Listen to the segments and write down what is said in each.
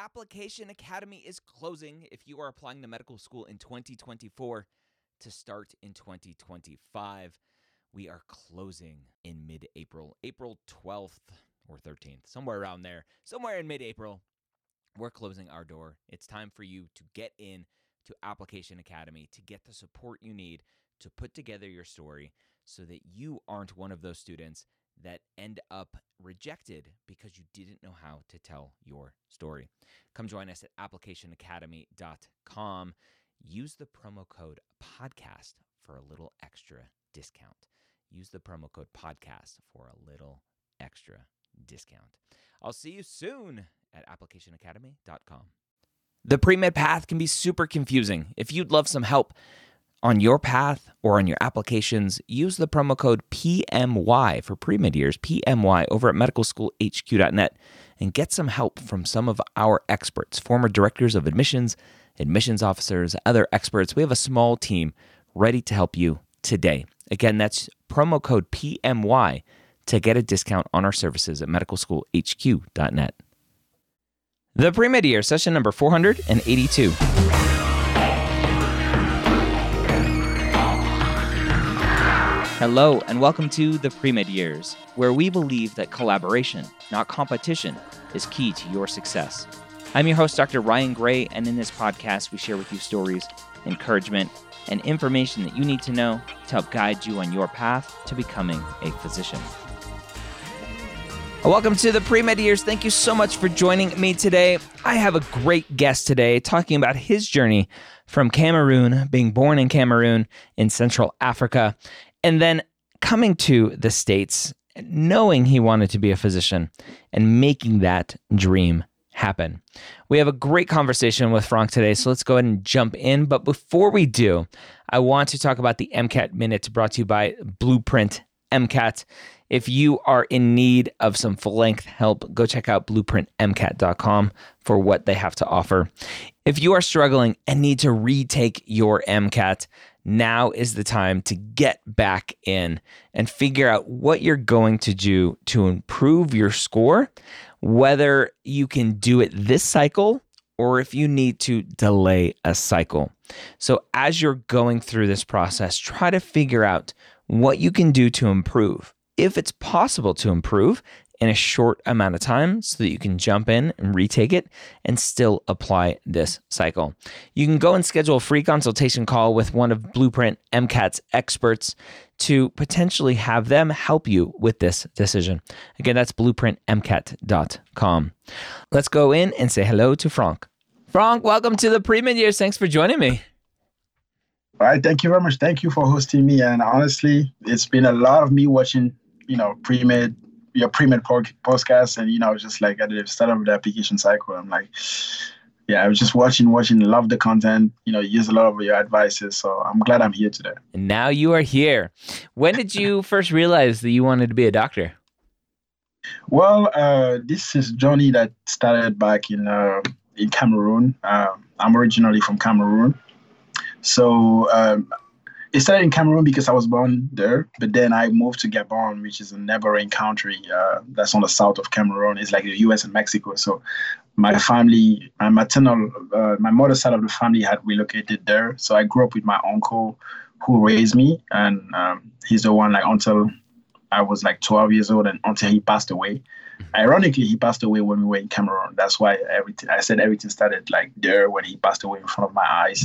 Application Academy is closing if you are applying to medical school in 2024 to start in 2025. We are closing in mid-April, April 12th or 13th, somewhere around there, somewhere in mid-April. We're closing our door. It's time for you to get in to Application Academy to get the support you need to put together your story so that you aren't one of those students that end up rejected because you didn't know how to tell your story. Come join us at applicationacademy.com. Use the promo code podcast for a little extra discount. Use the promo code podcast for a little extra discount. I'll see you soon at applicationacademy.com. The pre-med path can be super confusing. If you'd love some help on your path or on your applications, use the promo code PMY for pre-med years, PMY, over at medicalschoolhq.net and get some help from some of our experts, former directors of admissions, admissions officers, other experts. We have a small team ready to help you today. Again, that's promo code PMY to get a discount on our services at medicalschoolhq.net. The pre-med year, session number 482. Hello, and welcome to the Pre-Med Years, where we believe that collaboration, not competition, is key to your success. I'm your host, Dr. Ryan Gray, and in this podcast, we share with you stories, encouragement, and information that you need to know to help guide you on your path to becoming a physician. Welcome to the Pre-Med Years. Thank you so much for joining me today. I have a great guest today talking about his journey from Cameroon, being born in Cameroon in Central Africa, and then coming to the States, knowing he wanted to be a physician and making that dream happen. We have a great conversation with Franck today, so let's go ahead and jump in. But before we do, I want to talk about the MCAT Minute brought to you by Blueprint MCAT. If you are in need of some full-length help, go check out blueprintmcat.com for what they have to offer. If you are struggling and need to retake your MCAT, now is the time to get back in and figure out what you're going to do to improve your score, whether you can do it this cycle or if you need to delay a cycle. So as you're going through this process, try to figure out what you can do to improve, if it's possible to improve in a short amount of time so that you can jump in and retake it and still apply this cycle. You can go and schedule a free consultation call with one of Blueprint MCAT's experts to potentially have them help you with this decision. Again, that's blueprintmcat.com. Let's go in and say hello to Franck. Franck, welcome to the Pre-Med Years. Thanks for joining me. All right, thank you very much. Thank you for hosting me. And honestly, it's been a lot of me watching, pre-med, your pre-med podcast, and, just like at the start of the application cycle, I'm like, I was just watching, love the content, use a lot of your advices. So I'm glad I'm here today. And now you are here. When did you first realize that you wanted to be a doctor? Well, this is a journey that started back in Cameroon. I'm originally from Cameroon. So it started in Cameroon because I was born there, but then I moved to Gabon, which is a neighboring country that's on the south of Cameroon. It's like the U.S. and Mexico. So my family, my mother's side of the family had relocated there. So I grew up with my uncle who raised me, and he's the one until I was 12 years old and until he passed away. Ironically, he passed away when we were in Cameroon. That's why everything started there when he passed away in front of my eyes.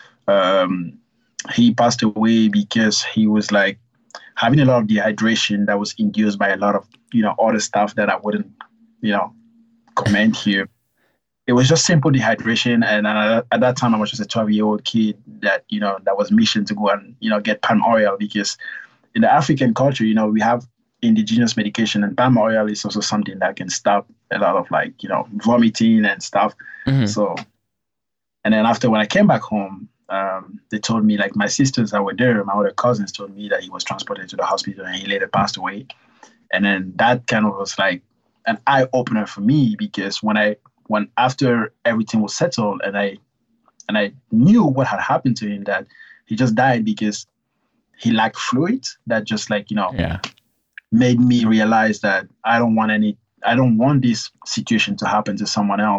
He passed away because he was having a lot of dehydration that was induced by a lot of, other stuff that I wouldn't, comment here. It was just simple dehydration. And at that time, I was just a 12-year-old kid that, that was mission to go and, get palm oil, because in the African culture, we have indigenous medication, and palm oil is also something that can stop a lot of vomiting and stuff. Mm-hmm. So, and then after, when I came back home, they told me, my sisters that were there, my other cousins told me that he was transported to the hospital and he later passed away. And then that kind of was an eye opener for me, because when after everything was settled and I knew what had happened to him, that he just died because he lacked fluid, that just made me realize that I don't want this situation to happen to someone else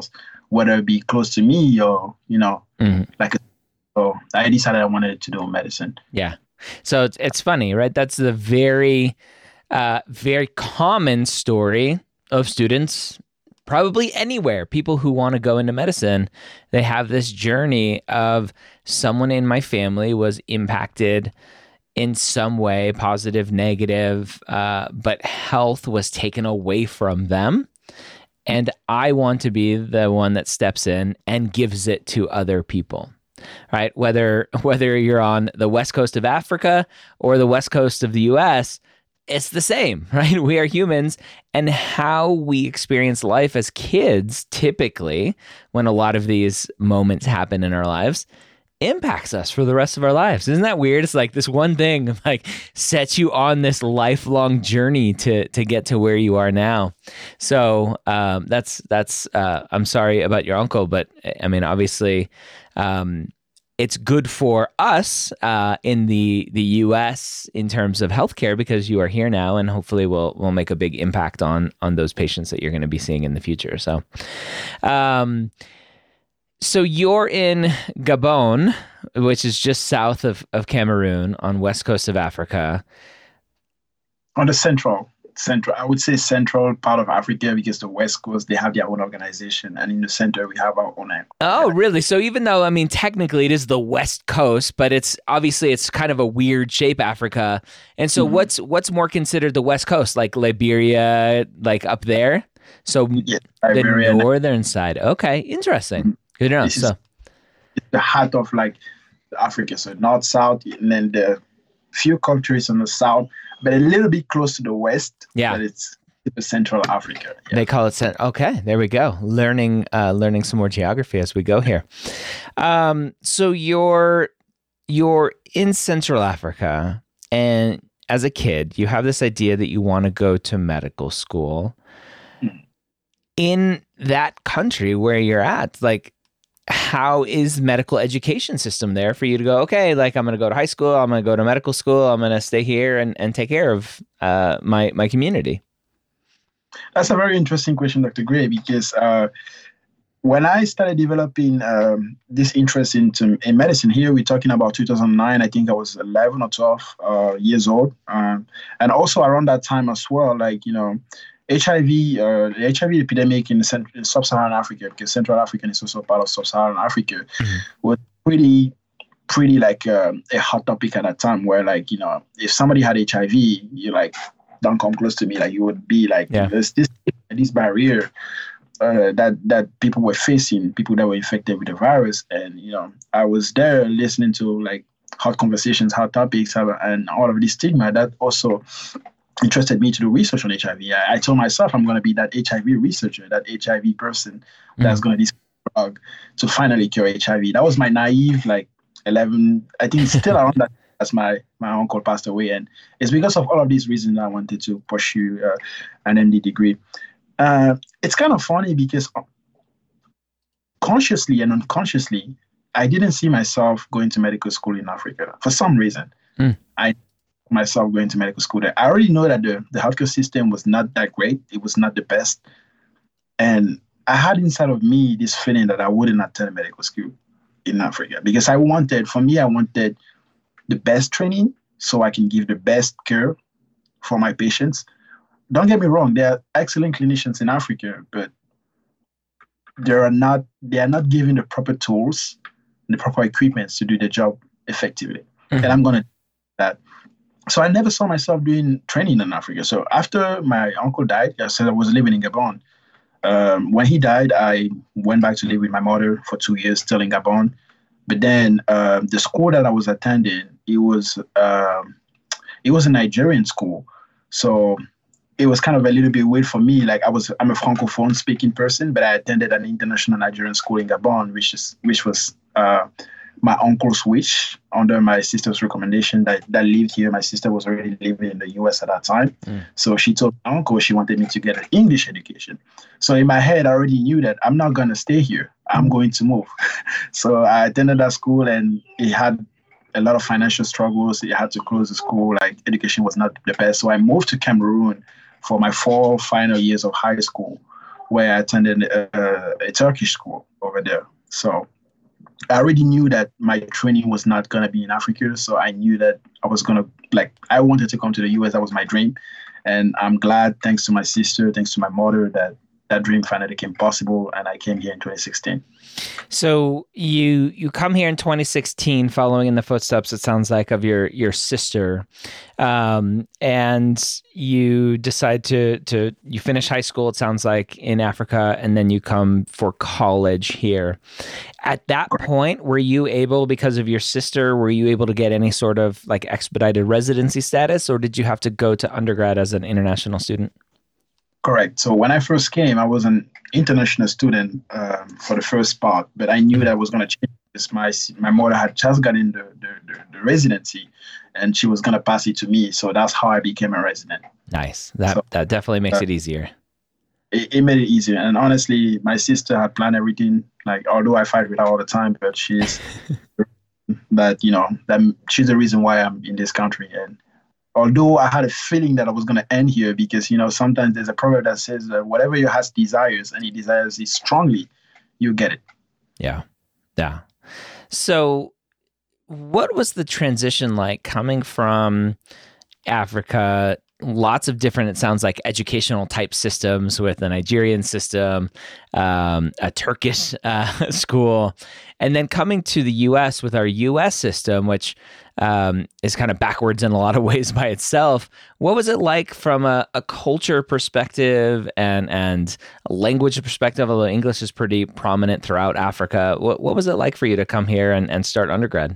whether it be close to me or, Mhm. like, so I decided I wanted to do medicine. Yeah. So it's funny, right? That's the very, very common story of students, probably anywhere. People who want to go into medicine, they have this journey of someone in my family was impacted in some way, positive, negative, but health was taken away from them. And I want to be the one that steps in and gives it to other people. Right? Whether you're on the west coast of Africa or the west coast of the US, it's the same, right? We are humans, and how we experience life as kids, typically, when a lot of these moments happen in our lives, impacts us for the rest of our lives. Isn't that weird? It's like this one thing like sets you on this lifelong journey to get to where you are now. So that's I'm sorry about your uncle, but I mean, obviously, it's good for us in the U.S. in terms of healthcare because you are here now, and hopefully we'll make a big impact on those patients that you're going to be seeing in the future. So, so you're in Gabon, which is just south of Cameroon on west coast of Africa. On the central, I would say central part of Africa, because the west coast, they have their own organization. And in the center, we have our own. Oh, really? So even though, I mean, technically it is the west coast, but it's kind of a weird shape, Africa. And so what's more considered the west coast, like Liberia, like up there? So the northern side. Okay, interesting. Good to know. So the heart of like Africa, so north, south, and then the few countries on the south, but a little bit close to the west. Yeah, but it's Central Africa. Yeah. They call it okay, there we go. Learning some more geography as we go here. So you're in Central Africa, and as a kid, you have this idea that you want to go to medical school. In that country where you're at, like, how is medical education system there for you to go, okay, like I'm going to go to high school, I'm going to go to medical school, I'm going to stay here and take care of my community? That's a very interesting question, Dr. Gray, because when I started developing this interest in medicine here, we're talking about 2009. I think I was 11 or 12 years old. And also around that time as well, like, HIV, the HIV epidemic in sub-Saharan Africa, because Central Africa is also part of sub-Saharan Africa, was pretty like a hot topic at that time, where, like, if somebody had HIV, you like, don't come close to me. Like, you would be like, there's this barrier that people were facing, people that were infected with the virus. And, I was there listening to like hot conversations, hot topics, and all of this stigma that also interested me to do research on HIV. I told myself I'm going to be that HIV researcher, that HIV person that's going to discover a drug to finally cure HIV. That was my naive, like 11, I think still around that as my uncle passed away. And it's because of all of these reasons I wanted to pursue an MD degree. It's kind of funny because consciously and unconsciously, I didn't see myself going to medical school in Africa for some reason. I myself going to medical school there. I already know that the healthcare system was not that great. It was not the best. And I had inside of me this feeling that I wouldn't attend medical school in Africa, because I wanted the best training so I can give the best care for my patients. Don't get me wrong, there are excellent clinicians in Africa, but they are not given the proper tools, the proper equipment to do the job effectively. And I'm going to do that. So I never saw myself doing training in Africa. So after my uncle died, I said I was living in Gabon. When he died, I went back to live with my mother for 2 years, still in Gabon. But then the school that I was attending, it was a Nigerian school. So it was kind of a little bit weird for me. Like, I'm a Francophone speaking person, but I attended an international Nigerian school in Gabon, which was my uncle's wish, under my sister's recommendation that lived here. My sister was already living in the US at that time. So she told my uncle she wanted me to get an English education. So in my head, I already knew that I'm not going to stay here. I'm going to move. So I attended that school, and it had a lot of financial struggles. It had to close the school. Like, education was not the best. So I moved to Cameroon for my 4 final years of high school. where I attended a Turkish school over there. So I already knew that my training was not going to be in Africa. So I knew that I was going to, like, I wanted to come to the US. That was my dream. And I'm glad, thanks to my sister, thanks to my mother, that that dream finally became possible. And I came here in 2016. So you come here in 2016, following in the footsteps, it sounds like, of your sister, and you decide to you finish high school, it sounds like, in Africa, and then you come for college here. At that point, were you able, because of your sister, were you able to get any sort of like expedited residency status, or did you have to go to undergrad as an international student? Correct. So when I first came, I was an international student for the first part, but I knew that I was going to change because my mother had just gotten the residency, and she was going to pass it to me. So that's how I became a resident. Nice. That definitely makes it easier. It made it easier. And honestly, my sister had planned everything. Like, although I fight with her all the time, but she's she's the reason why I'm in this country. And although I had a feeling that I was going to end here, because, sometimes there's a proverb that says that whatever your heart desires and he desires it strongly, you get it. Yeah. Yeah. So what was the transition like coming from Africa? Lots of different, it sounds like, educational type systems, with a Nigerian system, a Turkish school, and then coming to the US with our US system, which is kind of backwards in a lot of ways by itself. What was it like from a culture perspective and a language perspective, although English is pretty prominent throughout Africa? What was it like for you to come here and start undergrad?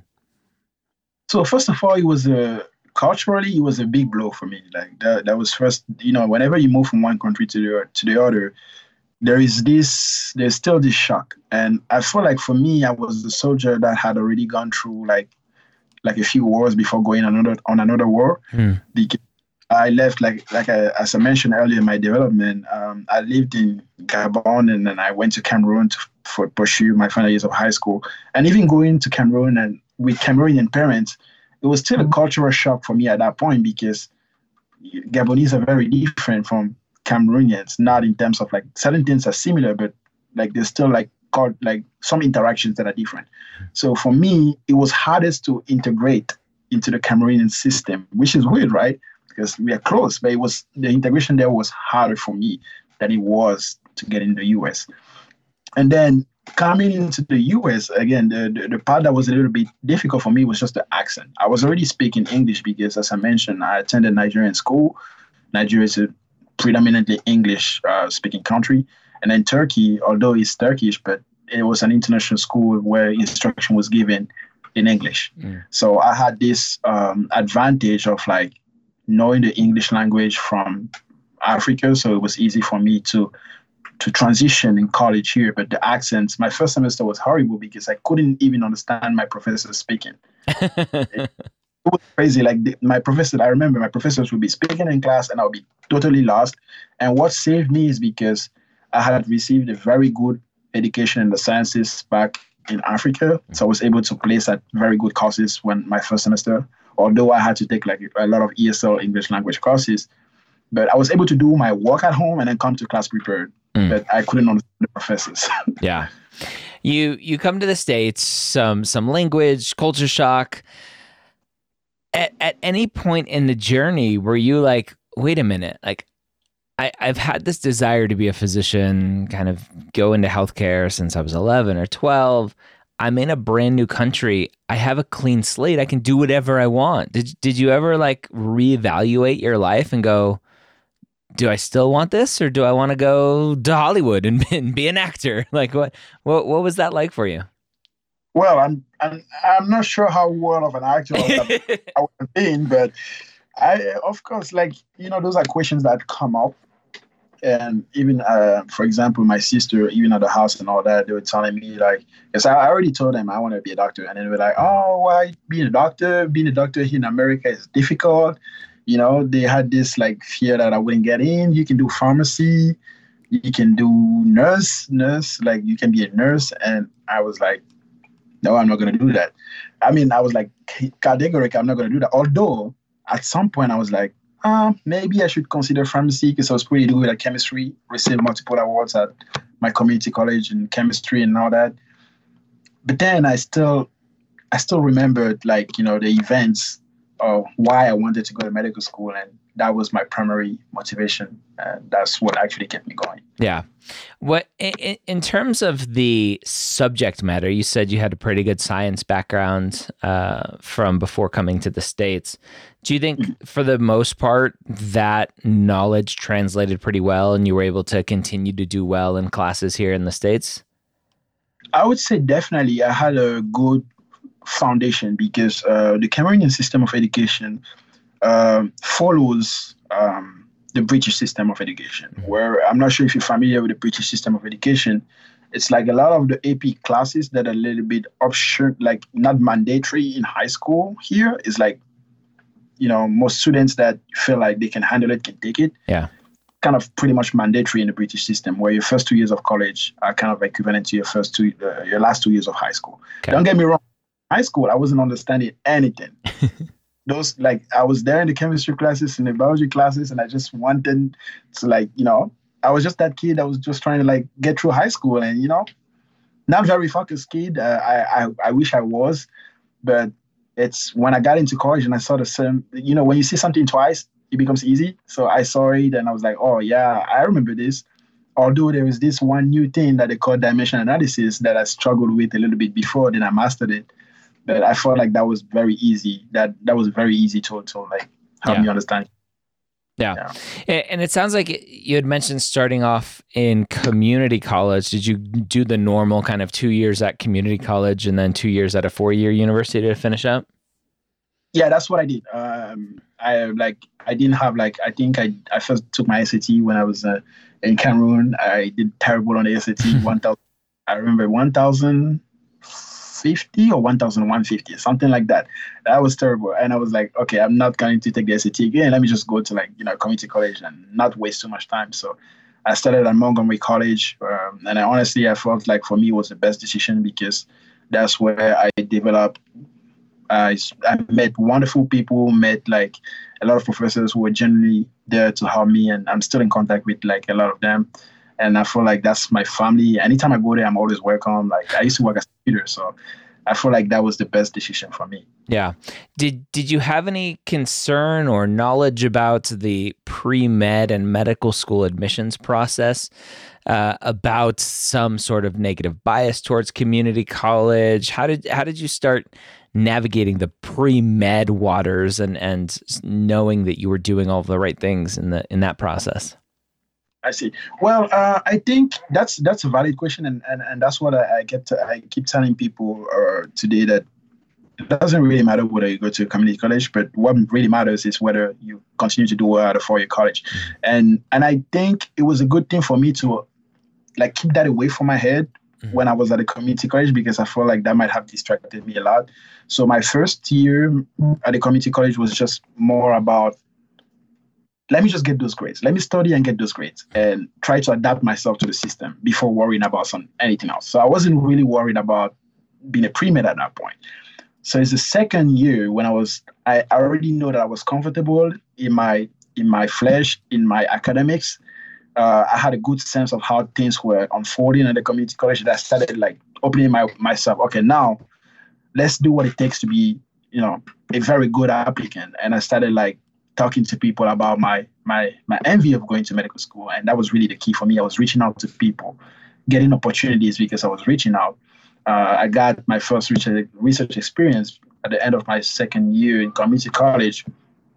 So first of all, it was culturally, it was a big blow for me. Like that was first, whenever you move from one country to the other, there's still this shock. And I feel like for me, I was a soldier that had already gone through like a few wars before going on another war. Because I left, as I mentioned earlier in my development, I lived in Gabon, and then I went to Cameroon to pursue my final years of high school. And even going to Cameroon and with Cameroonian parents, it was still a cultural shock for me at that point, because Gabonese are very different from Cameroonians, not in terms of like certain things are similar, but like there's still like some interactions that are different. So for me, it was hardest to integrate into the Cameroonian system, which is weird, right? Because we are close, but the integration there was harder for me than it was to get in the US. And then coming into the US, again, the part that was a little bit difficult for me was just the accent. I was already speaking English because, as I mentioned, I attended Nigerian school. Nigeria is a predominantly English speaking country. And then Turkey, although it's Turkish, but it was an international school where instruction was given in English. So I had this advantage of like knowing the English language from Africa. So it was easy for me to transition in college here. But the accents, my first semester was horrible because I couldn't even understand my professor speaking. It was crazy. Like I remember my professors would be speaking in class and I would be totally lost. And what saved me is because I had received a very good education in the sciences back in Africa. So I was able to place at very good courses when my first semester, although I had to take like a lot of ESL English language courses. But I was able to do my work at home and then come to class prepared. But I couldn't understand the professors. Yeah. You come to the States, some language, culture shock. At any point in the journey, were you like, wait a minute, like I've had this desire to be a physician, kind of go into healthcare since I was 11 or 12. I'm in a brand new country. I have a clean slate. I can do whatever I want. Did you ever like reevaluate your life and go, do I still want this, or do I want to go to Hollywood and be an actor? Like what was that like for you? Well, I'm not sure how well of an actor I would have been, but of course, like, those are questions that come up. And even, for example, my sister, even at the house and all that, they were telling me like, because I already told them I want to be a doctor. And then they were like, oh, why being a doctor? Being a doctor here in America is difficult. They had this like fear that I wouldn't get in. You can do pharmacy, you can do nurse, like you can be a nurse. And I was like, no, I'm not going to do that. I mean, I was like, categorical, I'm not going to do that. Although at some point I was like, maybe I should consider pharmacy because I was pretty good at chemistry. Received multiple awards at my community college in chemistry and all that. But then I still remembered like, the events of why I wanted to go to medical school. And that was my primary motivation. And that's what actually kept me going. Yeah. What in terms of the subject matter, you said you had a pretty good science background from before coming to the States. Do you think for the most part that knowledge translated pretty well and you were able to continue to do well in classes here in the States? I would say definitely I had a good foundation because the Cameroonian system of education follows the British system of education, where I'm not sure if you're familiar with the British system of education. It's like a lot of the AP classes that are a little bit optional, like not mandatory in high school here is like, most students that feel like they can handle it can take it. Yeah. Kind of pretty much mandatory in the British system, where your first 2 years of college are kind of equivalent to your last 2 years of high school. Okay. Don't get me wrong. High school, I wasn't understanding anything. I was there in the chemistry classes and the biology classes, and I just wanted to I was just that kid that was just trying to get through high school, and not very focused kid. I wish I was, but it's when I got into college and I saw the same. When you see something twice, it becomes easy. So I saw it and I was like, oh yeah, I remember this. Although there was this one new thing that they call dimension analysis that I struggled with a little bit before, then I mastered it. But I felt like that was very easy. That was very easy to help me understand. Yeah. And it sounds like you had mentioned starting off in community college. Did you do the normal kind of 2 years at community college and then 2 years at a 4-year university to finish up? Yeah, that's what I did. I didn't have I think I first took my SAT when I was in Cameroon. I did terrible on the SAT. 1,000. I remember 1,050 or 1,150, something like that. That was terrible. And I was like, okay, I'm not going to take the SAT again. Let me just go to community college and not waste too much time. So I started at Montgomery College. And I felt like for me it was the best decision because that's where I developed. I met wonderful people, met a lot of professors who were genuinely there to help me. And I'm still in contact with a lot of them. And I feel like that's my family. Anytime I go there, I'm always welcome. I used to work as a tutor, so I feel like that was the best decision for me. Yeah. Did you have any concern or knowledge about the pre-med and medical school admissions process, about some sort of negative bias towards community college? How did you start navigating the pre-med waters and knowing that you were doing all the right things in that process? I see. Well, I think that's a valid question, and that's what I keep telling people today, that it doesn't really matter whether you go to a community college, but what really matters is whether you continue to do well at a 4-year college. And I think it was a good thing for me to keep that away from my head when I was at a community college, because I felt like that might have distracted me a lot. So my first year at a community college was just more about, let me just get those grades. Let me study and get those grades and try to adapt myself to the system before worrying about anything else. So I wasn't really worried about being a pre-med at that point. So it's the second year when I already know that I was comfortable in my flesh, in my academics. I had a good sense of how things were unfolding at the community college, that I started opening myself. Okay, now let's do what it takes to be, a very good applicant. And I started talking to people about my envy of going to medical school. And that was really the key for me. I was reaching out to people, getting opportunities because I was reaching out. I got my first research experience at the end of my second year in community college.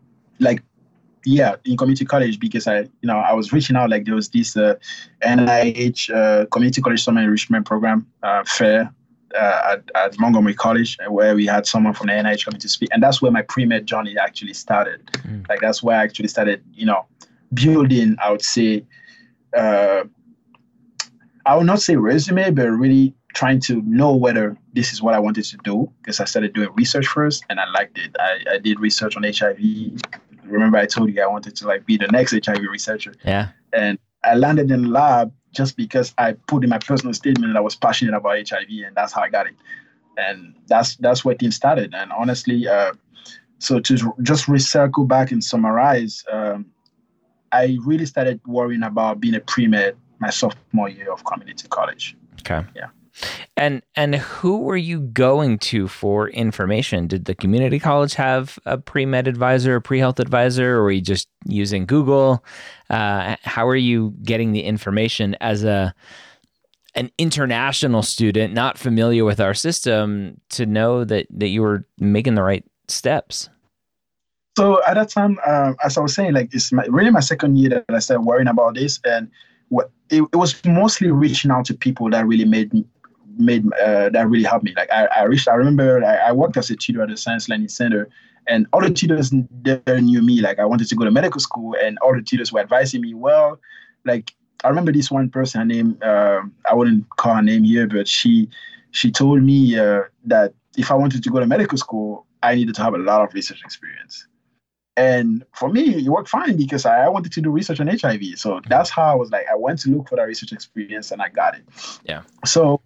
In community college, because I was reaching out. There was this NIH Community College Summer Enrichment Program fair at Montgomery College, where we had someone from the NIH coming to speak. And that's where my pre-med journey actually started. That's where I actually started, building, I would say, I would not say resume, but really trying to know whether this is what I wanted to do, because I started doing research first and I liked it. I did research on HIV. Remember I told you I wanted to be the next HIV researcher. Yeah. And I landed in the lab just because I put in my personal statement that I was passionate about HIV, and that's how I got it. And that's where things started. And honestly, So to just recircle back and summarize, I really started worrying about being a pre-med my sophomore year of community college. Okay. Yeah. And who were you going to for information? Did the community college have a pre-med advisor, a pre-health advisor, or were you just using Google? How are you getting the information as an international student, not familiar with our system, to know that you were making the right steps? So at that time, as I was saying, like it's really my second year that I started worrying about this, and it was mostly reaching out to people that really that really helped me. Like I remember I worked as a tutor at the Science Learning Center, and all the tutors there knew me. Like I wanted to go to medical school, and all the tutors were advising me. Well, like I remember this one person, her name, I wouldn't call her name here, but she told me that if I wanted to go to medical school, I needed to have a lot of research experience. And for me, it worked fine because I wanted to do research on HIV. So that's how I was like, I went to look for that research experience and I got it. Yeah. So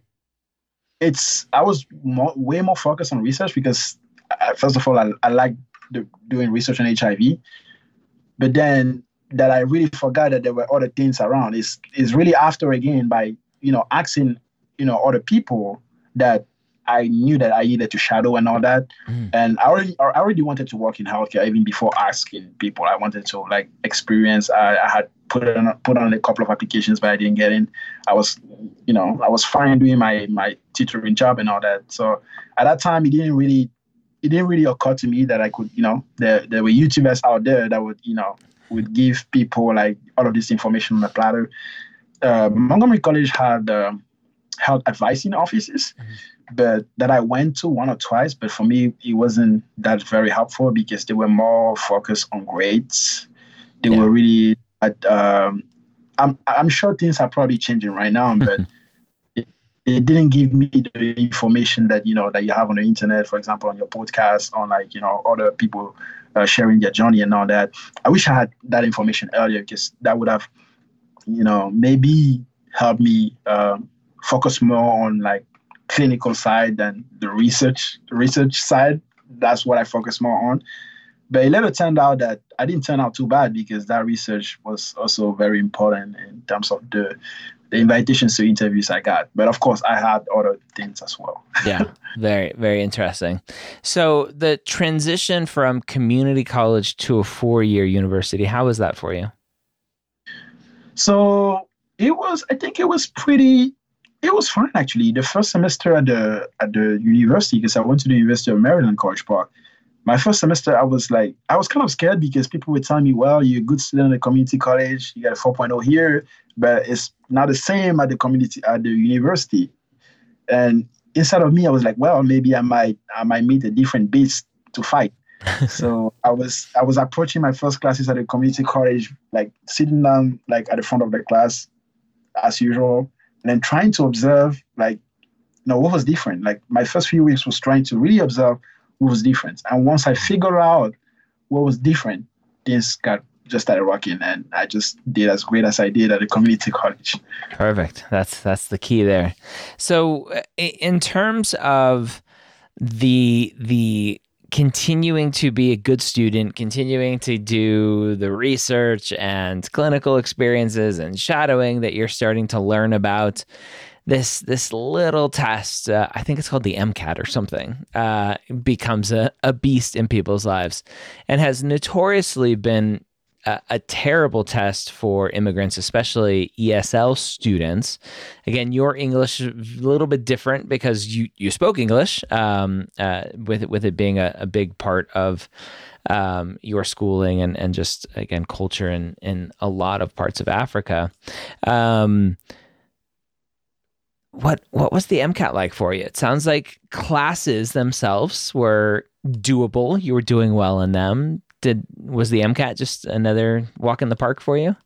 I was way more focused on research because first of all, I like doing research on HIV, but then that I really forgot that there were other things around is really after again by, asking, other people that I knew that I needed to shadow and all that. And I already wanted to work in healthcare even before asking people. I wanted to like experience. I had put on a couple of applications, but I didn't get in. I was fine doing my tutoring job and all that. So at that time, it didn't really occur to me that I could, there were YouTubers out there that would give people like all of this information on the platter. Montgomery College had health advising offices, but that I went to one or twice. But for me, it wasn't that very helpful because they were more focused on grades. They were really. I'm sure things are probably changing right now, but it didn't give me the information that that you have on the internet, for example, on your podcast, on like other people sharing their journey and all that. I wish I had that information earlier because that would have maybe helped me focus more on like clinical side than the research side. That's what I focus more on. But it later turned out that I didn't turn out too bad because that research was also very important in terms of the invitations to interviews I got. But of course, I had other things as well. Yeah, very, very interesting. So the transition from community college to a 4-year university, how was that for you? So I think it was fine actually. The first semester at the university, because I went to the University of Maryland, College Park. My first semester, I was kind of scared because people would tell me, well, you're a good student at the community college, you got a 4.0 here, but it's not the same at the university. And inside of me, I was like, well, maybe I might meet a different beast to fight. So I was approaching my first classes at the community college, like sitting down like at the front of the class as usual, and then trying to observe what was different. Like my first few weeks was trying to really observe what was different. And once I figured out what was different, things just started working, and I just did as great as I did at the community college. Perfect. That's the key there. So in terms of the continuing to be a good student, continuing to do the research and clinical experiences and shadowing that you're starting to learn about, this little test, I think it's called the MCAT or something, becomes a beast in people's lives and has notoriously been a terrible test for immigrants, especially ESL students. Again, your English is a little bit different because you spoke English, with it being a big part of your schooling and just, again, culture in a lot of parts of Africa. What was the MCAT like for you? It sounds like classes themselves were doable. You were doing well in them. Was the MCAT just another walk in the park for you?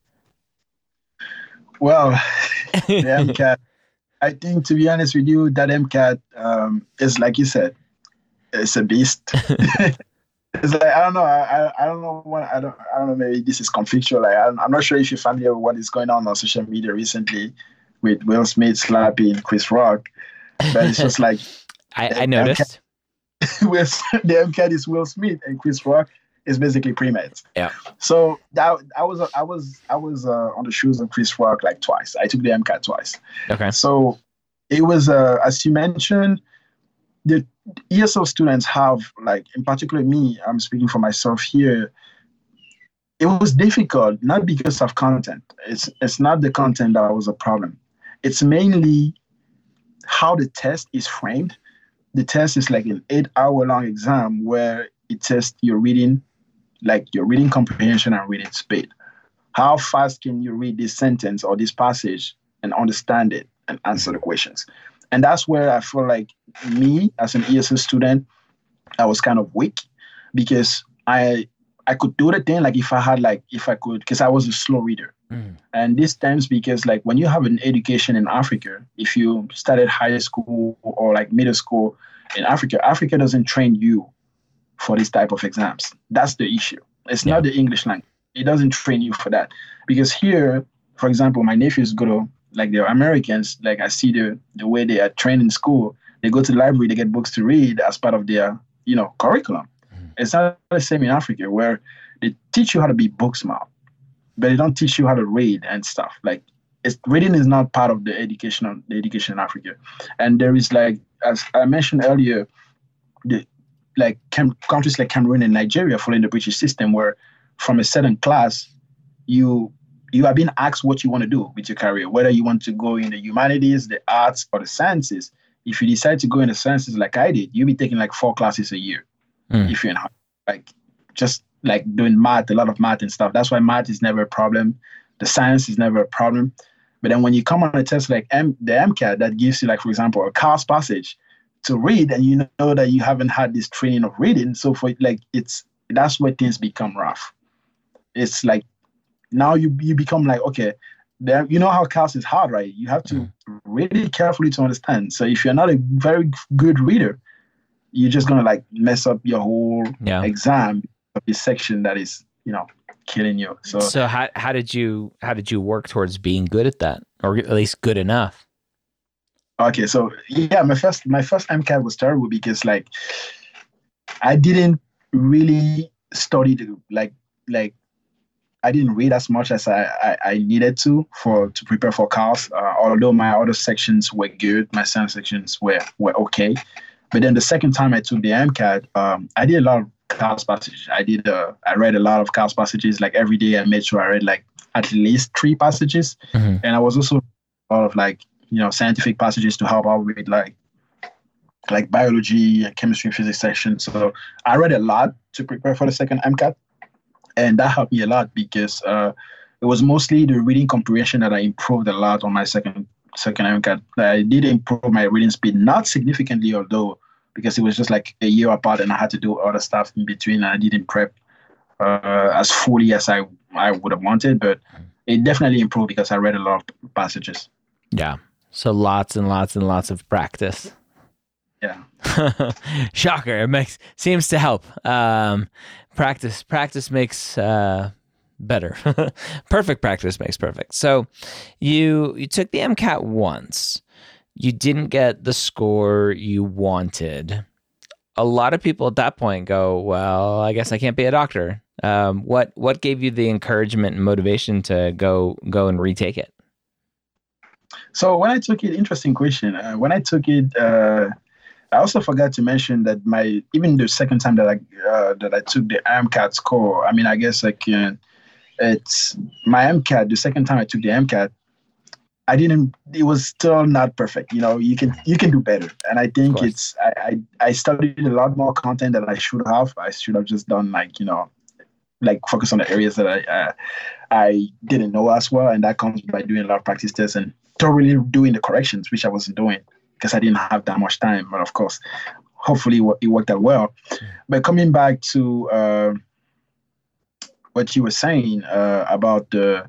Well, the MCAT, I think, to be honest with you, that MCAT is, like you said, it's a beast. It's like, I don't know. I don't know. I don't know. Maybe this is conflictual. Like, I'm not sure if you're familiar with what is going on social media recently with Will Smith slapping Chris Rock, but it's just like I noticed. the MCAT is Will Smith and Chris Rock is basically pre-med. Yeah. So that I was on the shoes of Chris Rock like twice. I took the MCAT twice. Okay. So it was as you mentioned, the ESL students have, like, in particular me, I'm speaking for myself here. It was difficult, not because of content. It's not the content that was a problem. It's mainly how the test is framed. The test is like an 8-hour long exam where it tests your reading, like your reading comprehension and reading speed. How fast can you read this sentence or this passage and understand it and answer the questions? And that's where I feel like me as an ESL student, I was kind of weak because I could do the thing like if I could, because I was a slow reader. And this stems because, like, when you have an education in Africa, if you started high school or like middle school in Africa, Africa doesn't train you for this type of exams. That's the issue. It's not the English language. It doesn't train you for that. Because here, for example, my nephews go to, like, they're Americans, like I see the way they are trained in school. They go to the library, they get books to read as part of their, curriculum. It's not the same in Africa where they teach you how to be book smart, but they don't teach you how to read and stuff. Like, reading is not part of the education in Africa. And there is, like, as I mentioned earlier, countries like Cameroon and Nigeria following the British system, where from a certain class, you are being asked what you want to do with your career, whether you want to go in the humanities, the arts, or the sciences. If you decide to go in the sciences like I did, you'll be taking like 4 classes a year. If you're in, like, just like doing math, a lot of math and stuff. That's why math is never a problem. The science is never a problem. But then when you come on a test like the MCAT that gives you, like, for example, a Cowles passage to read, and you know that you haven't had this training of reading, so for, like, that's where things become rough. It's like now you become like, okay, you know how Cowles is hard, right? You have to read it carefully to understand. So if you're not a very good reader, you're just gonna, like, mess up your whole exam of this section that is, killing you. So how did you work towards being good at that, or at least good enough? Okay, so yeah, my first MCAT was terrible because, like, I didn't really study like I didn't read as much as I needed to prepare for Cowles. Although my other sections were good, my science sections were okay. But then the second time I took the MCAT, I did a lot of Cowles passages. I read a lot of Cowles passages. Like, every day I made sure I read, like, at least 3 passages. And I was also a lot of, like, scientific passages to help out with like biology and chemistry and physics sections. So I read a lot to prepare for the second MCAT. And that helped me a lot because it was mostly the reading comprehension that I improved a lot on my second MCAT. I did improve my reading speed, not significantly, although, because it was just like a year apart and I had to do other stuff in between. And I didn't prep as fully as I would have wanted, but it definitely improved because I read a lot of passages. Yeah. So lots and lots and lots of practice. Yeah. Shocker. It seems to help. Practice makes better. Perfect practice makes perfect. So you took the MCAT once. You didn't get the score you wanted. A lot of people at that point go, well, I guess I can't be a doctor. What gave you the encouragement and motivation to go and retake it? So when I took it, interesting question. When I took it, I also forgot to mention that even the second time that I took the MCAT score, I mean, I guess it's my MCAT. The second time I took the MCAT, it was still not perfect. You can do better. And I think I studied a lot more content than I should have. I should have just done like focus on the areas that I didn't know as well. And that comes by doing a lot of practice tests and thoroughly doing the corrections, which I wasn't doing because I didn't have that much time. But of course, hopefully it worked out well. But coming back to what you were saying about the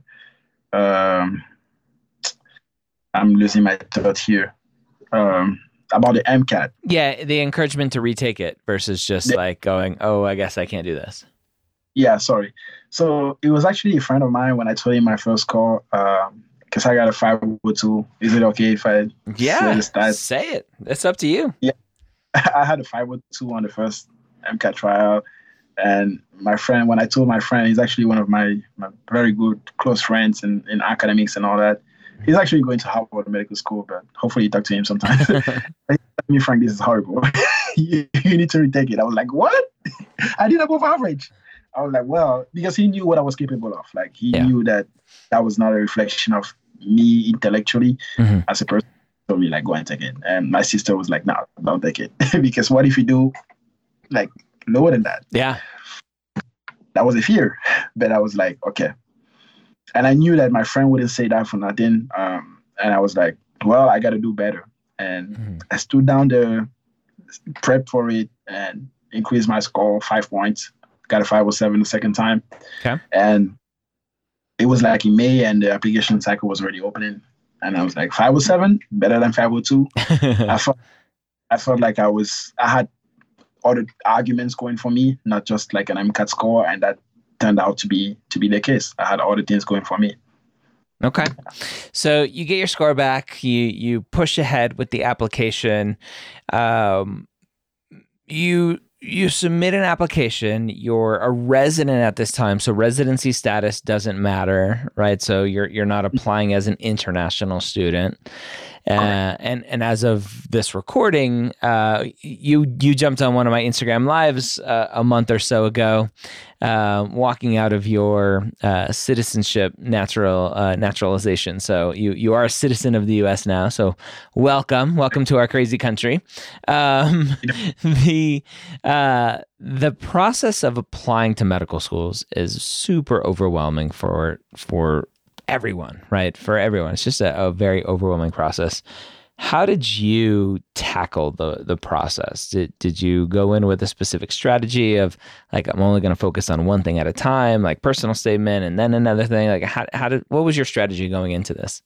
I'm losing my thought here. About the MCAT. Yeah, the encouragement to retake it versus just like going, oh, I guess I can't do this. Yeah, sorry. So it was actually a friend of mine when I told him my first score, because I got a 502. Is it okay if I say it? It's up to you. Yeah. I had a 502 on the first MCAT trial. And my friend, when I told my friend, he's actually one of my very good close friends in academics and all that. He's actually going to Harvard Medical School, but hopefully you talk to him sometime. He told me, Frank, this is horrible. you need to retake it. I was like, what? I did above average. I was like, well, because he knew what I was capable of. Like, he knew that was not a reflection of me intellectually as a person. He told me, like, go and take it. And my sister was like, no, don't take it. Because what if you do, like, lower than that? Yeah. That was a fear. But I was like, okay. And I knew that my friend wouldn't say that for nothing. And I was like, well, I got to do better. And I stood down there, prepped for it, and increased my score 5 points. Got a 507 the second time. Okay. And it was like in May, and the application cycle was already opening. And I was like, 507, better than 502. I felt like I had other arguments going for me, not just like an MCAT score, and that turned out to be the case. I had other things going for me. Okay. So you get your score back, you push ahead with the application. You submit an application, you're a resident at this time, so residency status doesn't matter, right? So you're not applying as an international student. And as of this recording, you jumped on one of my Instagram lives a month or so ago, walking out of your citizenship naturalization. So you are a citizen of the U.S. now. So welcome to our crazy country. The process of applying to medical schools is super overwhelming for everyone, right? For everyone. It's just a very overwhelming process. How did you tackle the process? Did you go in with a specific strategy of like, I'm only going to focus on one thing at a time, like personal statement and then another thing? Like what was your strategy going into this?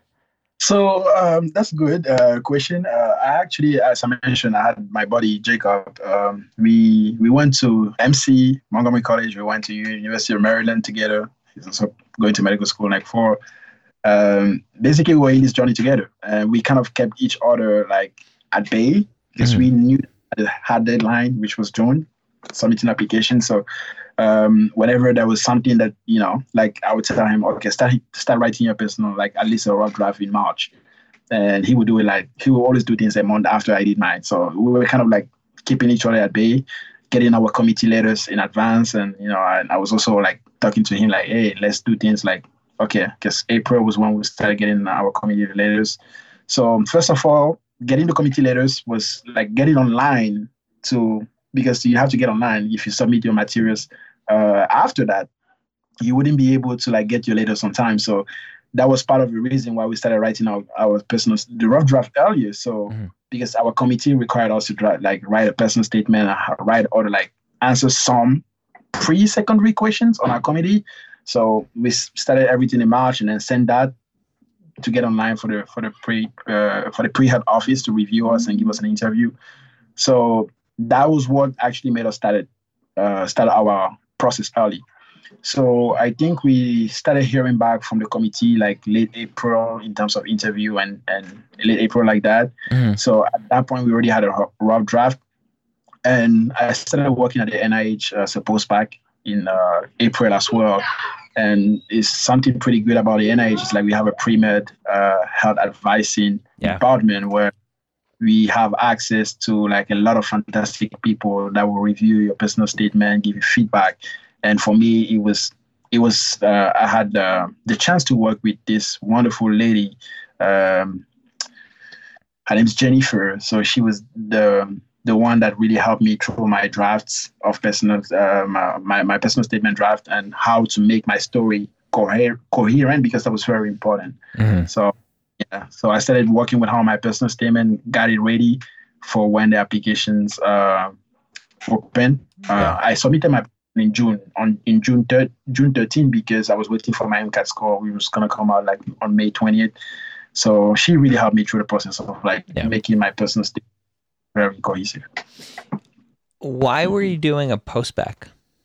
So that's a good question. I actually, as I mentioned, I had my buddy Jacob. We went to MC, Montgomery College. We went to University of Maryland together. He's also going to medical school like for. Basically, we were in this journey together. And we kind of kept each other like at bay because we knew the hard deadline, which was June, submitting application. So whenever there was something that, like I would tell him, okay, start writing your personal, like at least a rough draft in March. And he would do it he would always do things a month after I did mine. So we were kind of like keeping each other at bay, getting our committee letters in advance. And, and I was also like talking to him like, hey, let's do things like, okay, because April was when we started getting our committee letters. So first of all, getting the committee letters was like getting online because you have to get online if you submit your materials. After that, you wouldn't be able to like get your letters on time. So that was part of the reason why we started writing our personal, the rough draft earlier. So because our committee required us to write a personal statement, write or like answer some pre-secondary questions on our committee. So we started everything in March and then sent that to get online for the pre-head office to review us and give us an interview. So that was what actually made us start our process early. So I think we started hearing back from the committee like late April in terms of interview and late April like that. So at that point, we already had a rough draft. And I started working at the NIH as a postbac in April as well. And it's something pretty good about the NIH. It's like we have a pre-med health advising department where we have access to like a lot of fantastic people that will review your personal statement, give you feedback. And for me, it was I had the chance to work with this wonderful lady. Her name's Jennifer. So she was the one that really helped me through my drafts of personal, my personal statement draft and how to make my story coherent because that was very important. So I started working with her on my personal statement, got it ready for when the applications open. I submitted my in June 13 because I was waiting for my MCAT score. We was gonna come out like on May 20th. So she really helped me through the process of making my personal statement very cohesive. Why were you doing a postbac?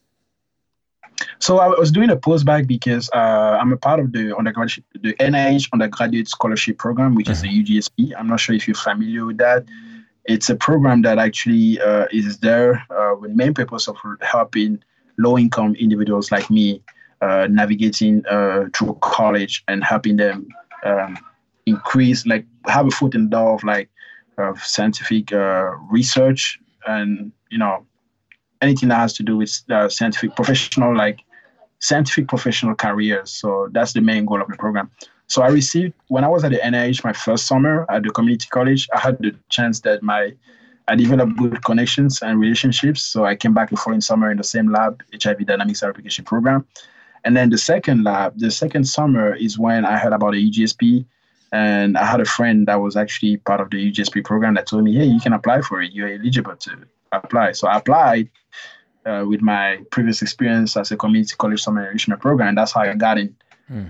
So I was doing a postbac because I'm a part of the NIH undergraduate scholarship program, which is the UGSP. I'm not sure if you're familiar with that. It's a program that actually is there with main purpose of helping low-income individuals like me navigating through college and helping them increase, like have a foot in the door of like scientific research and anything that has to do with scientific professional careers. So that's the main goal of the program. So I received, when I was at the NIH, my first summer at the community college, I had the chance that I developed good connections and relationships. So I came back the following summer in the same lab, HIV Dynamics Replication Program. And then the second summer is when I heard about the UGSP. And I had a friend that was actually part of the UGSP program that told me, hey, you can apply for it. You're eligible to apply. So I applied with my previous experience as a community college summer enrichment program. And that's how I got in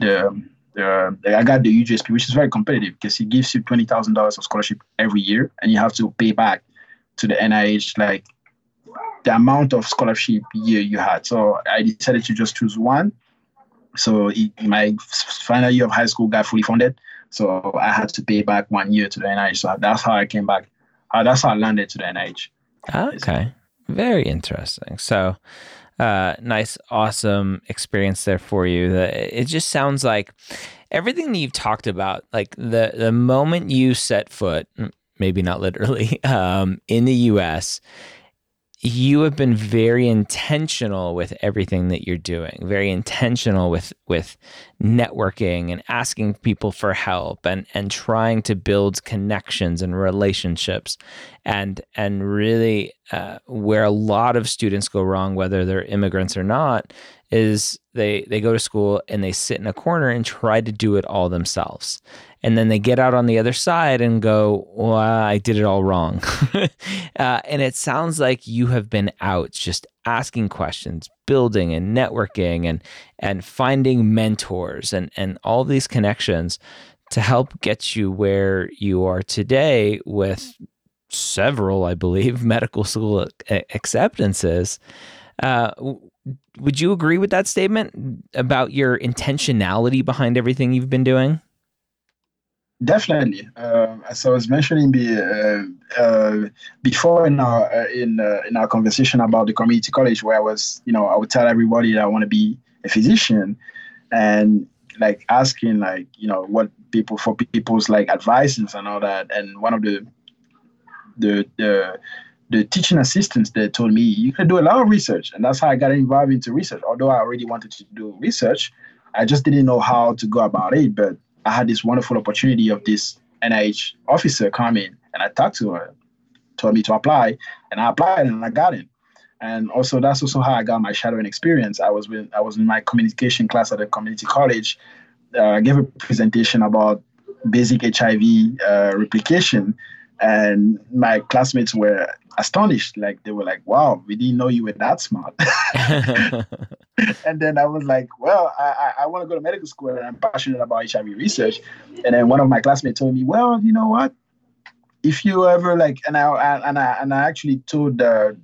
I got the UGSP, which is very competitive because it gives you $20,000 of scholarship every year, and you have to pay back to the NIH like the amount of scholarship year you had. So I decided to just choose one. So my final year of high school got fully funded, so I had to pay back 1 year to the NIH. So that's how I came back. That's how I landed to the NIH. Okay, very interesting. So. Nice, awesome experience there for you. It just sounds like everything that you've talked about, like the moment you set foot, maybe not literally, in the US, you have been very intentional with everything that you're doing, very intentional with networking and asking people for help and trying to build connections and relationships. And really where a lot of students go wrong, whether they're immigrants or not, is they go to school and they sit in a corner and try to do it all themselves. And then they get out on the other side and go, well, I did it all wrong. And it sounds like you have been out just asking questions, building and networking and finding mentors and all these connections to help get you where you are today with several, I believe, medical school acceptances. Would you agree with that statement about your intentionality behind everything you've been doing? Definitely. As I was mentioning before in our conversation about the community college, where I was, I would tell everybody that I want to be a physician, and like asking what people's like advices and all that. And one of the teaching assistants there told me you can do a lot of research, and that's how I got involved into research. Although I already wanted to do research, I just didn't know how to go about it. But I had this wonderful opportunity of this NIH officer come in, and I talked to her, told me to apply, and I applied and I got in. And also that's also how I got my shadowing experience. I was in my communication class at a community college. I gave a presentation about basic HIV replication, and my classmates were astonished. Like they were like, "Wow, we didn't know you were that smart." And then I was like, well, I want to go to medical school and I'm passionate about HIV research. And then one of my classmates told me, well, you know what? If you ever and I actually told her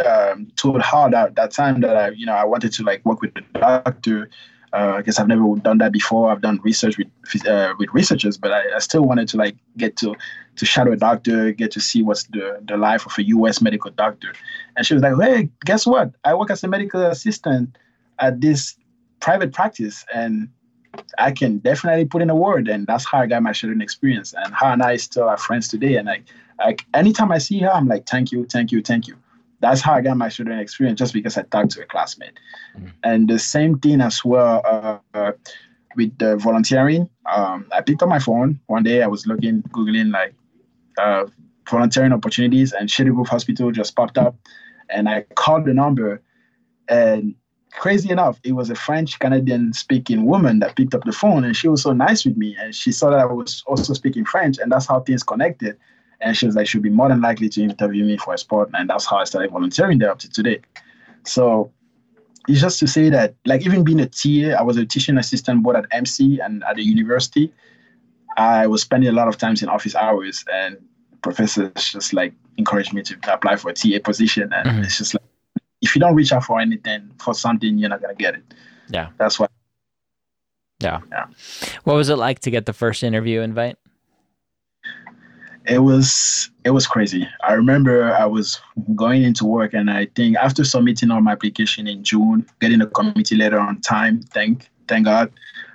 that time that I wanted to work with the doctor. I guess I've never done that before. I've done research with researchers, but I still wanted to get to shadow a doctor, get to see what's the life of a U.S. medical doctor. And she was like, hey, guess what? I work as a medical assistant at this private practice, and I can definitely put in a word. And that's how I got my shadowing experience. And her and I still are friends today. And anytime I see her, I'm like, thank you, thank you, thank you. That's how I got my shadowing experience, just because I talked to a classmate. Mm-hmm. And the same thing as well with the volunteering. I picked up my phone one day. I was Googling volunteering opportunities, and Shady Grove Hospital just popped up. And I called the number, and crazy enough, it was a French-Canadian speaking woman that picked up the phone, and she was so nice with me. And she saw that I was also speaking French, and that's how things connected. And she was like, she'd be more than likely to interview me for a spot. And that's how I started volunteering there up to today. So it's just to say that, even being a TA, I was a teaching assistant both at MC and at the university. I was spending a lot of times in office hours, and professors just encouraged me to apply for a TA position. And mm-hmm. It's just if you don't reach out for something, you're not going to get it. Yeah. That's why. Yeah. What was it like to get the first interview invite? It was crazy. I remember I was going into work, and I think after submitting all my application in June, getting a committee letter on time, thank God,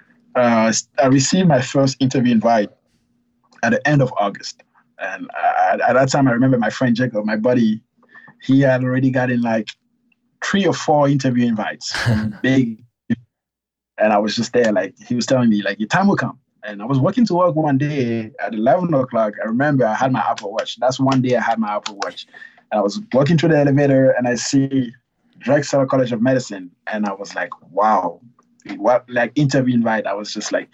I received my first interview invite at the end of August. And at that time, I remember my friend Jacob, my buddy, he had already gotten like 3 or 4 interview invites from big, and I was just there. Like he was telling me, like your time will come. And I was walking to work one day at 11 o'clock. I remember I had my Apple Watch. That's one day I had my Apple Watch. And I was walking through the elevator and I see Drexel College of Medicine. And I was like, wow, what, like interview invite. I was just like,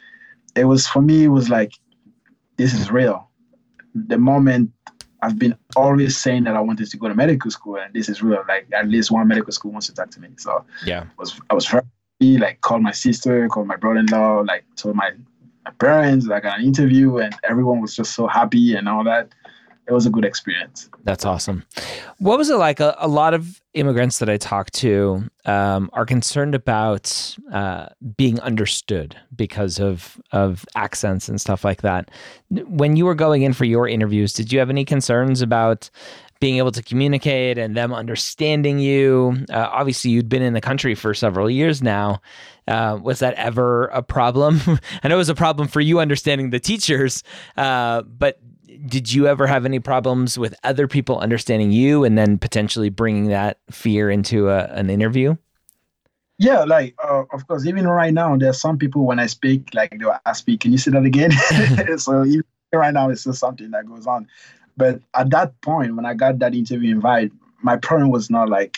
for me, it was like, this is real. The moment I've been always saying that I wanted to go to medical school, and this is real. Like at least one medical school wants to talk to me. So yeah, I was very happy, like called my sister, called my brother-in-law, like told my parents, like an interview, and everyone was just so happy and all that. It was a good experience. That's awesome. What was it like? A lot of immigrants that I talk to are concerned about being understood because of accents and stuff like that. When you were going in for your interviews, did you have any concerns about being able to communicate and them understanding you? Obviously, you'd been in the country for several years now. Was that ever a problem? I know it was a problem for you understanding the teachers, but did you ever have any problems with other people understanding you and then potentially bringing that fear into an interview? Yeah, like, of course, even right now, there's some people when I speak, like, they'll ask me, can you say that again? So even right now, it's just something that goes on. But at that point, when I got that interview invite, my problem was not like,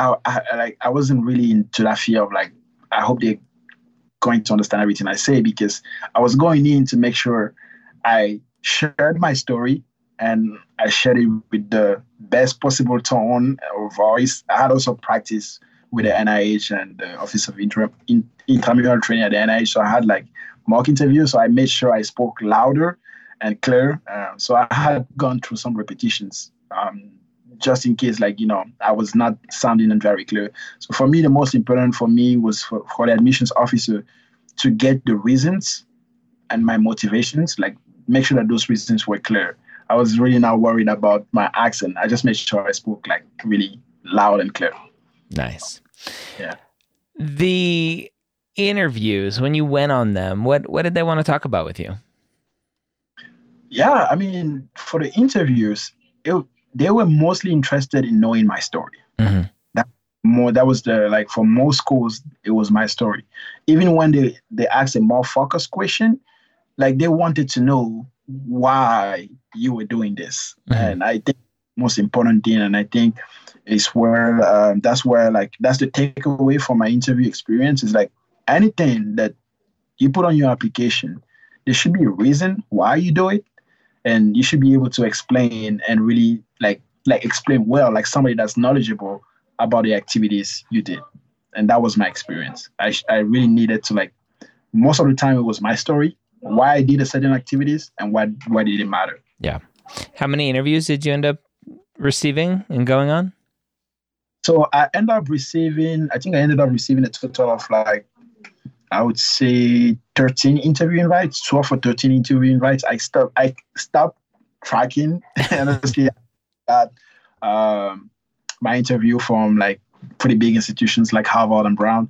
I wasn't really into that fear of like, I hope they're going to understand everything I say, because I was going in to make sure I shared my story and I shared it with the best possible tone or voice. I had also practiced with the NIH and the Office of Intramural Training at the NIH. So I had like mock interviews. So I made sure I spoke louder and clear. So I had gone through some repetitions just in case, like, I was not sounding very clear. So for me, the most important for me was for the admissions officer to get the reasons and my motivations, like make sure that those reasons were clear. I was really not worried about my accent. I just made sure I spoke like really loud and clear. Nice. Yeah. The interviews, when you went on them, what did they want to talk about with you? Yeah, I mean, for the interviews, they were mostly interested in knowing my story. Mm-hmm. That was for most schools, it was my story. Even when they asked a more focused question, like they wanted to know why you were doing this. Mm-hmm. And I think most important thing, and I think is where that's the takeaway from my interview experience, is like anything that you put on your application, there should be a reason why you do it, and you should be able to explain and really like explain well, like somebody that's knowledgeable about the activities you did. And that was my experience. I really needed to, like, most of the time it was my story, why I did a certain activities and why did it matter. Yeah. How many interviews did you end up receiving and going on? So I ended up receiving a total of like, I would say 13 interview invites, 12 or 13 interview invites. I stopped tracking. And honestly, I got my interview from like pretty big institutions like Harvard and Brown.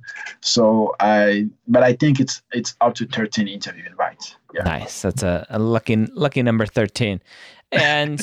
But I think it's up to 13 interview invites. Yeah. Nice. That's a lucky number 13. And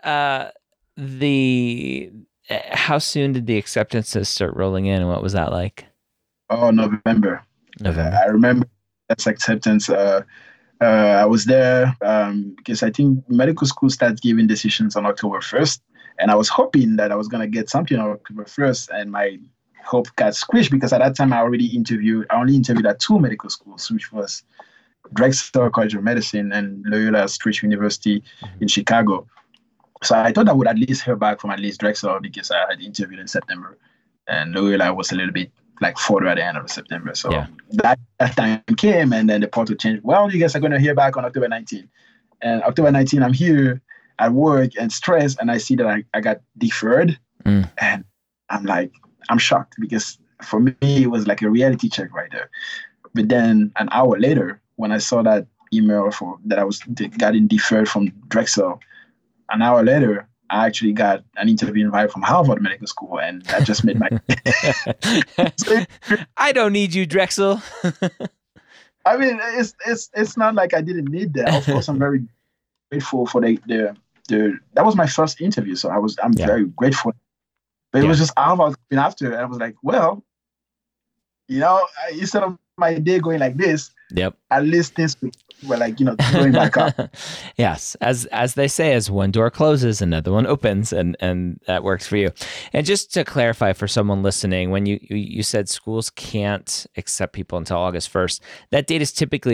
how soon did the acceptances start rolling in, and what was that like? Oh, November. I remember that's acceptance. I was there because I think medical school starts giving decisions on October 1st. And I was hoping that I was going to get something on October 1st. And my hope got squished because at that time I only interviewed at 2 medical schools, which was Drexel College of Medicine and Loyola Stretch University in Chicago. So I thought I would at least hear back from at least Drexel because I had interviewed in September. And Loyola was a little bit like further at the end of September. So that time came, and then the portal changed. Well, you guys are going to hear back on October 19th. And October 19th, I'm here at work and stressed, and I see that I got deferred. And I'm shocked because for me, it was like a reality check right there. But then an hour later, when I saw that email for that I was getting deferred from Drexel. An hour later, I actually got an interview invite from Harvard Medical School, and that just made my. I don't need you, Drexel. I mean, it's not like I didn't need that. Of course, I'm very grateful for the that was my first interview, so I'm very grateful. But it was just Harvard after, and I was like, well, instead of my day going like this, at least things were like, going back up. Yes. As they say, as one door closes, another one opens, and that works for you. And just to clarify for someone listening, when you said schools can't accept people until August 1st, that date is typically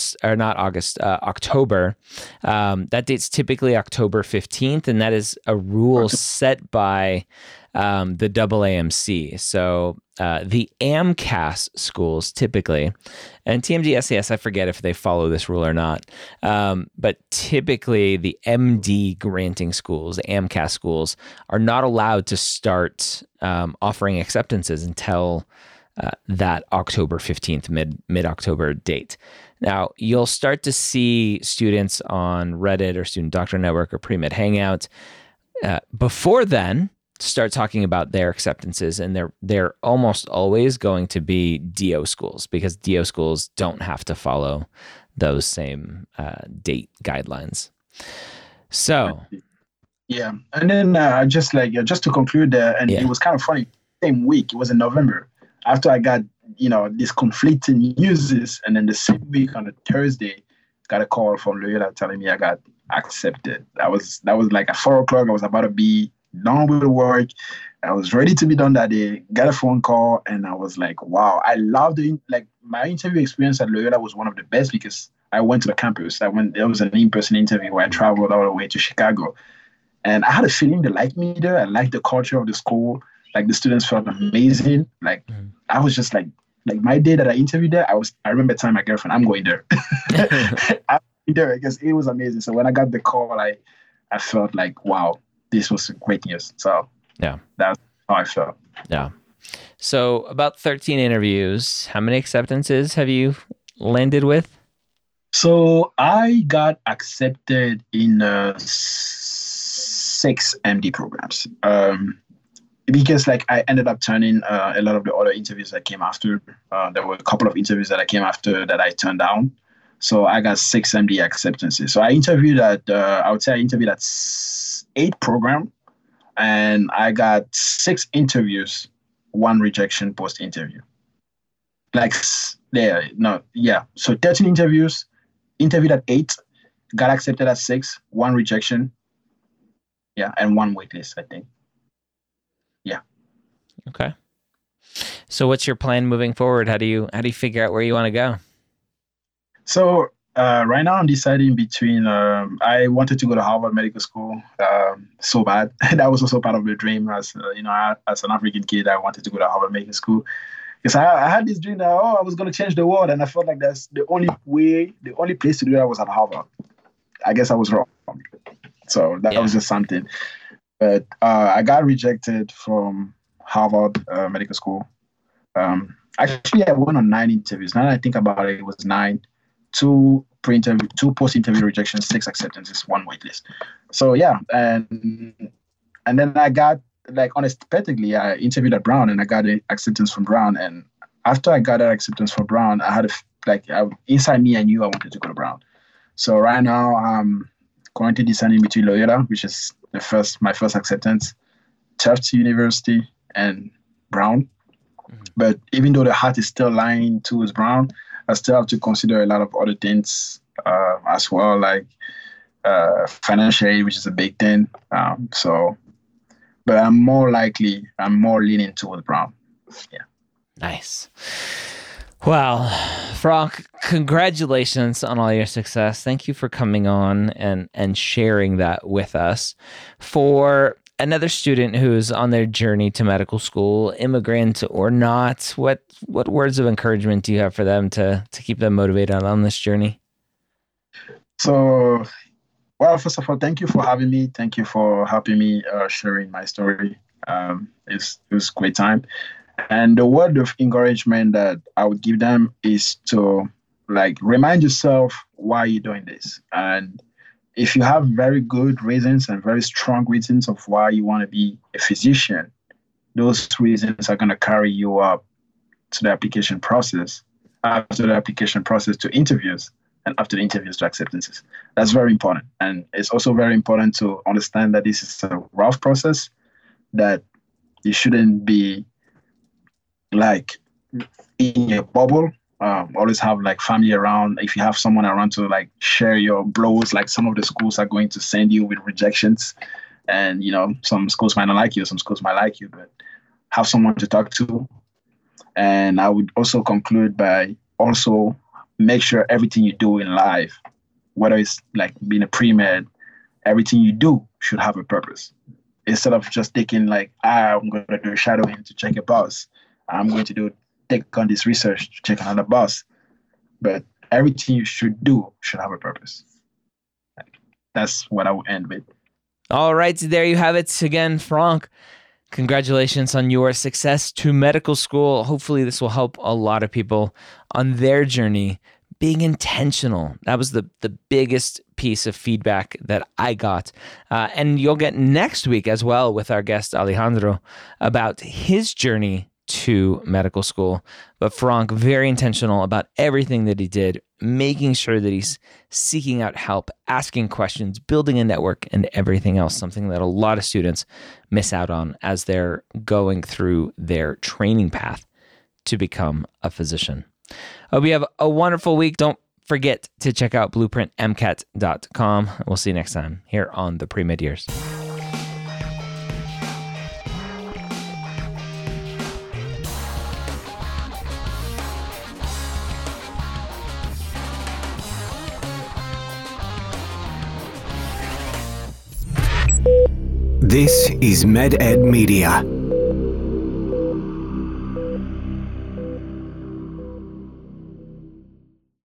October. That date's typically October 15th, and that is a rule set by the AAMC. So the AMCAS schools typically, and TMD SAS, I forget if they follow this rule or not, but typically the MD granting schools, the AMCAS schools, are not allowed to start offering acceptances until that October 15th, mid-October date. Now, you'll start to see students on Reddit or Student Doctor Network or Pre-Med Hangout before then start talking about their acceptances, and they're almost always going to be DO schools, because DO schools don't have to follow those same date guidelines. So, yeah, and then just to conclude, and it was kind of funny. Same week, it was in November, after I got these conflicting news, and then the same week on a Thursday, got a call from Loyola telling me I got accepted. That was like at 4:00. I was about to be done with the work. I was ready to be done that day. Got a phone call, and I was like, wow, I loved it. Like, my interview experience at Loyola was one of the best, because I went to the campus. There was an in-person interview where I traveled all the way to Chicago, and I had a feeling they liked me there. I liked the culture of the school. Like, the students felt amazing. Like, I was just like my day that I interviewed there, I remember telling my girlfriend, I'm going there. I'm going there because it was amazing. So when I got the call, I felt like, wow, this was great news. So that's how I felt. Yeah. So about 13 interviews. How many acceptances have you landed with? So I got accepted in 6 MD programs. Because I ended up turning a lot of the other interviews that came after. There were a couple of interviews that I came after that I turned down. So I got 6 MD acceptances. So I interviewed at 8 program, and I got 6 interviews, 1 rejection post-interview. So 13 interviews, interviewed at 8, got accepted at 6, 1 rejection, and 1 waitlist, I think. Yeah. Okay. So what's your plan moving forward? How do you figure out where you want to go? So right now I'm deciding between, I wanted to go to Harvard Medical School so bad. That was also part of the dream. As an African kid, I wanted to go to Harvard Medical School, because I had this dream that, I was going to change the world. And I felt like that's the only place to do that was at Harvard. I guess I was wrong. So that was just something. But I got rejected from Harvard Medical School. Actually, I went on 9 interviews. Now that I think about it, it was 9. 2 pre-interview, 2 post-interview rejections, 6 acceptances, 1 waitlist. So and then I got, unexpectedly, I interviewed at Brown, and I got an acceptance from Brown. And after I got that acceptance from Brown, I had inside me, I knew I wanted to go to Brown. So right now, I'm currently deciding between Loyola, which is my first acceptance, Tufts University, and Brown. But even though the heart is still lying towards Brown, I still have to consider a lot of other things as well, like financial aid, which is a big thing. But I'm more leaning towards Brown. Yeah. Nice. Well, Franck, congratulations on all your success. Thank you for coming on and sharing that with us. For another student who's on their journey to medical school, immigrant or not, what words of encouragement do you have for them to keep them motivated on this journey? So, well, first of all, thank you for having me. Thank you for helping me sharing my story. It was a great time. And the word of encouragement that I would give them is to like remind yourself why you're doing this. And if you have very good reasons and very strong reasons of why you want to be a physician, those reasons are going to carry you up to the application process, after the application process to interviews, and after the interviews to acceptances. That's very important. And it's also very important to understand that this is a rough process, that you shouldn't be like in your bubble. Always have like family around. If you have someone around to like share your blows, like some of the schools are going to send you with rejections, and some schools might not like you, some schools might like you, but have someone to talk to. And I would also conclude by also make sure everything you do in life, whether it's like being a pre-med, everything you do should have a purpose. Instead of just taking like, I'm going to do shadowing to check a bus, I'm going to take on this research to check another bus. But everything you should do should have a purpose. That's what I will end with. All right, there you have it again, Franck. Congratulations on your success to medical school. Hopefully this will help a lot of people on their journey. Being intentional. That was the biggest piece of feedback that I got. And you'll get next week as well with our guest Alejandro about his journey to medical school. But Franck, very intentional about everything that he did, making sure that he's seeking out help, asking questions, building a network, and everything else, something that a lot of students miss out on as they're going through their training path to become a physician. Hope you have a wonderful week. Don't forget to check out blueprintmcat.com. We'll see you next time here on the Pre-Med Years. This is MedEd Media.